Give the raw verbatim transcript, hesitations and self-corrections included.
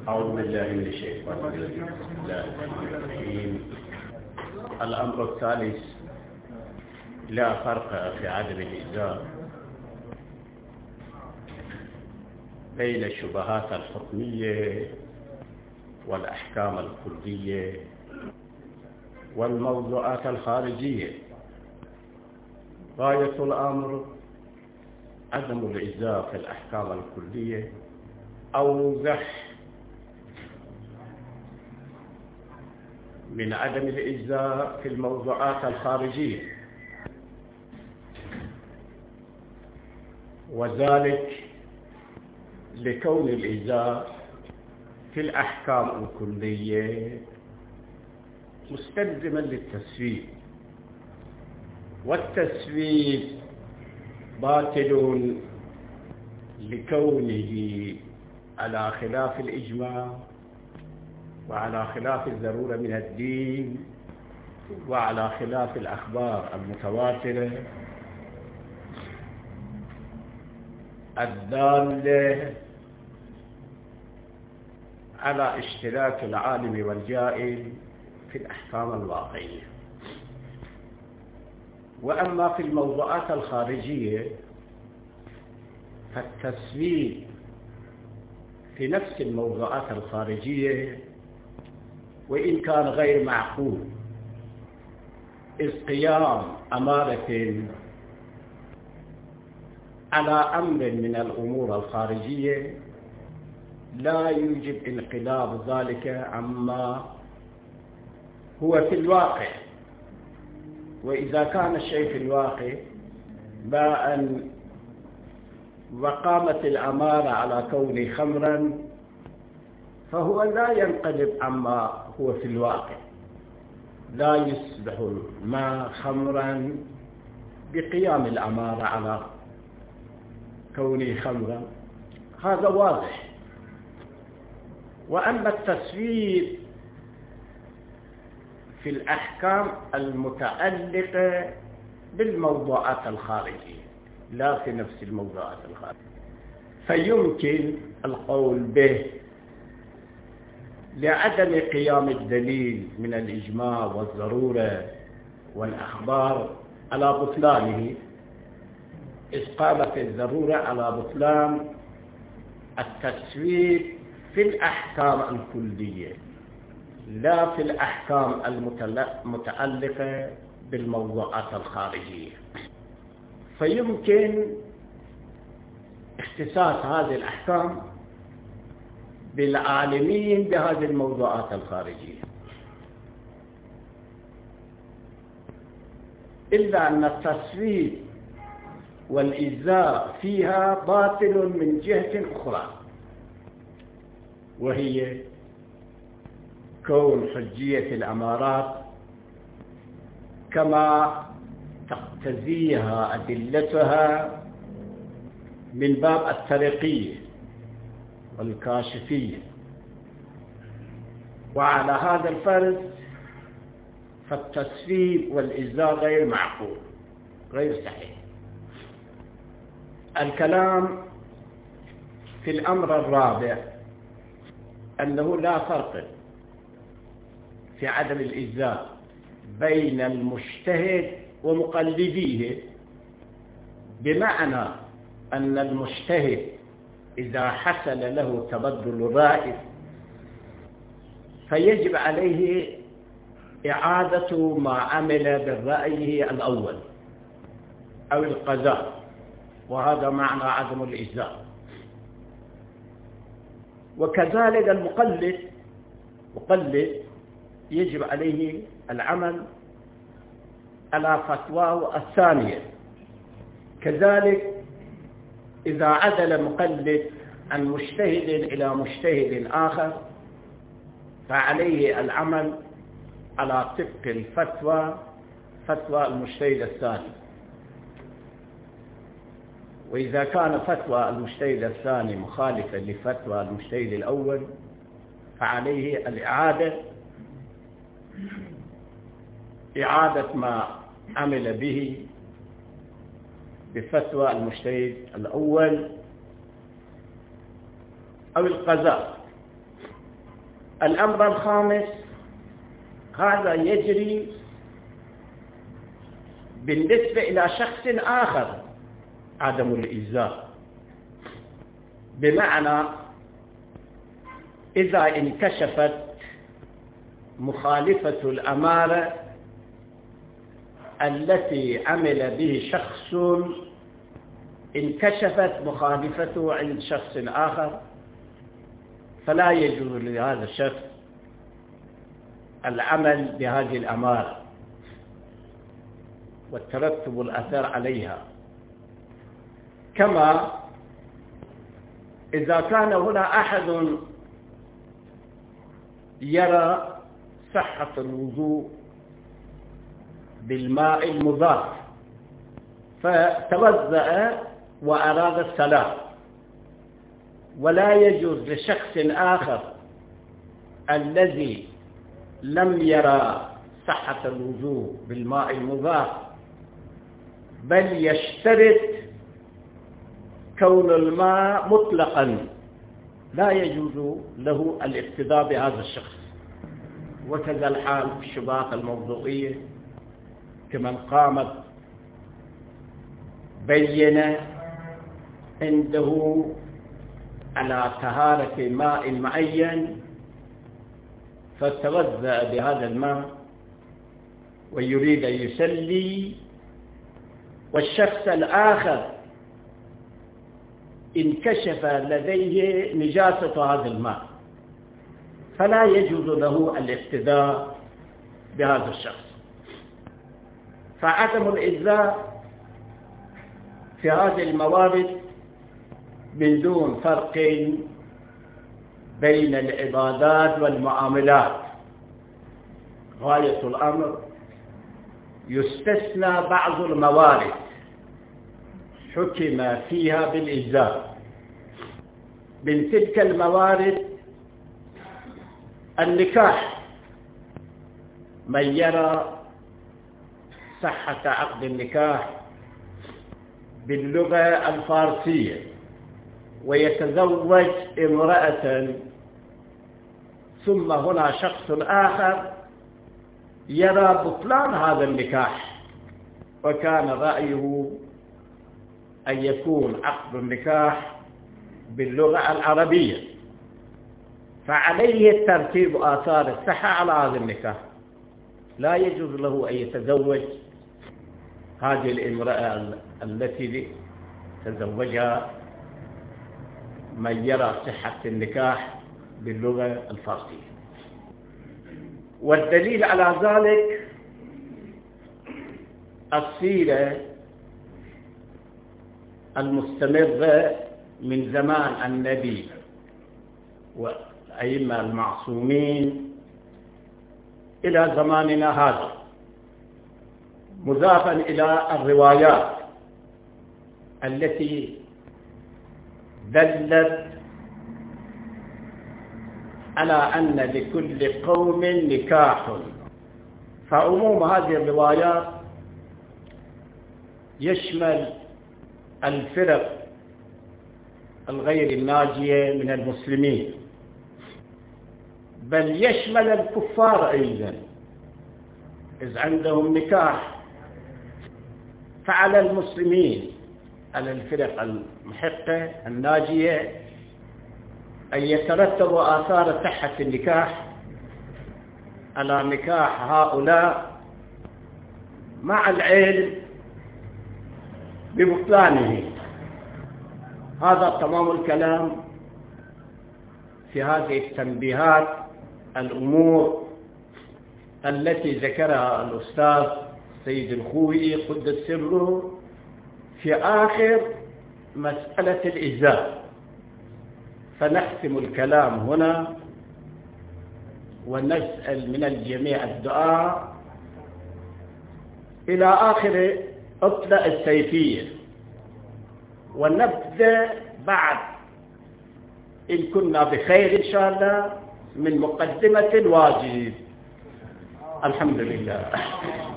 أعوذ بالله من الشيطان الرجيم. بسم الله الرحمن الرحيم. الأمر الثالث: لا فرق في عدم الإجزاء بين الشبهات الحكمية والأحكام الكلية والموضوعات الخارجية. غاية الأمر عدم الإجزاء في الأحكام الكلية أوضح من عدم الإجزاء في الموضوعات الخارجية، وذلك لكون الإجزاء في الأحكام الكلية مستلزما للتسويب، والتسويب باطل لكونه على خلاف الإجماع وعلى خلاف الضرورة من الدين وعلى خلاف الأخبار المتواترة الدالة على اشتراك العالم والجاهل في الأحكام الواقعية. وأما في الموضوعات الخارجية فالتسويب في نفس الموضوعات الخارجية وإن كان غير معقول، إذ قيام أمارة على أمر من الأمور الخارجية لا يوجب انقلاب ذلك عما هو في الواقع. وإذا كان الشيء في الواقع باء وقامت الأمارة على كونه خمرا فهو لا ينقلب عما هو في الواقع، لا يصبح الماء خمرا بقيام الأمارة على كونه خمرا، هذا واضح. وأما التسويب في الأحكام المتعلقة بالموضوعات الخارجية لا في نفس الموضوعات الخارجية، فيمكن القول به لعدم قيام الدليل من الإجماع والضرورة والأخبار على بطلانه، إذ قامت الضرورة على بطلان التسويب في الأحكام الكلية لا في الأحكام المتعلقة بالموضوعات الخارجية. فيمكن اختصاص هذه الأحكام بالعالمين بهذه الموضوعات الخارجية، إلا أن التسويب والإجزاء فيها باطل من جهة أخرى، وهي كون حجية الأمارات كما تقتضيها أدلتها من باب الطريقية والكاشفية. وعلى هذا الفرض فالتسويب والإجزاء غير معقول، غير صحيح. الكلام في الأمر الرابع أنه لا فرق في عدم الإجزاء بين المجتهد ومقلديه، بمعنى أن المجتهد إذا حصل له تبدل الرأي فيجب عليه إعادة ما عمل بالرأي الأول أو القضاء، وهذا معنى عدم الإجزاء. وكذلك المقلد مقلد يجب عليه العمل على فتواه الثانية. كذلك إذا عدل مقلد عن مجتهد إلى مجتهد آخر فعليه العمل على طبق الفتوى فتوى المجتهد الثاني. وإذا كان فتوى المجتهد الثاني مخالفا لفتوى المجتهد الأول فعليه الإعادة إعادة ما عمل به بفتوى المجتهد الأول أو القضاء. الأمر الخامس، هذا يجري بالنسبة إلى شخص آخر عدم الإيذاء، بمعنى إذا انكشفت مخالفة الأمارة التي عمل به شخص، انكشفت مخالفته عند شخص آخر، فلا يجوز لهذا الشخص العمل بهذه الأمارة والترتب الأثر عليها. كما إذا كان هنا أحد يرى صحة الوضوء بالماء المضاف فتوضأ وأراد الصلاة، ولا يجوز لشخص آخر الذي لم يرى صحة الوضوء بالماء المضاف بل يشترط كون الماء مطلقا، لا يجوز له الاقتداء بهذا الشخص. وكذا الحال في الشبهات الموضوعية، كمن قامت بين عنده على طهارة ماء معين فتوضأ بهذا الماء ويريد أن يصلي، والشخص الآخر انكشف لديه نجاسة هذا الماء، فلا يجوز له الاقتداء بهذا الشخص. فعدم الإجزاء في هذه الموارد من دون فرق بين العبادات والمعاملات. غاية الأمر يستثنى بعض الموارد حكم فيها بالإجزاء. من تلك الموارد النكاح، من يرى صحة عقد النكاح باللغة الفارسية ويتزوج امرأة، ثم هنا شخص آخر يرى بطلان هذا النكاح وكان رأيه أن يكون عقد النكاح باللغة العربية، فعليه ترتيب آثار الصحة على هذا النكاح. لا يجوز له أن يتزوج هذه الامرأة التي تزوجها من يرى صحة النكاح باللغة الفارسية. والدليل على ذلك السيرة المستمرة من زمان النبي والأئمة المعصومين إلى زماننا هذا، مضافا إلى الروايات التي دلت على أن لكل قوم نكاح. فعموم هذه الروايات يشمل الفرق الغير الناجية من المسلمين، بل يشمل الكفار أيضا إذ عندهم نكاح. فعلى المسلمين، على الفرق المحقة الناجية، أن يترتبوا آثار صحة النكاح على نكاح هؤلاء مع العلم ببطلانه. هذا تمام الكلام في هذه التنبيهات الأمور التي ذكرها الأستاذ سيد الخوئي قدس سره في آخر مسألة الإجزاء. فنختم الكلام هنا ونسأل من الجميع الدعاء إلى آخر عطلة السيفية، ونبدأ بعد إن كنا بخير إن شاء الله من مقدمة الواجب. الحمد لله.